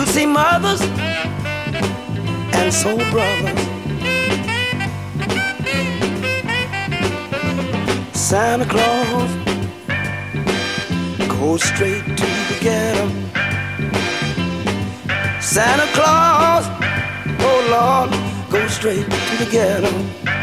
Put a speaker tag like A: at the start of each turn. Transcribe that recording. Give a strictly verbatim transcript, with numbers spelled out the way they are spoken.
A: You'll see mothers and soul brothers. Santa Claus goes straight to the ghetto. Santa Claus, oh Lord, goes straight to the ghetto.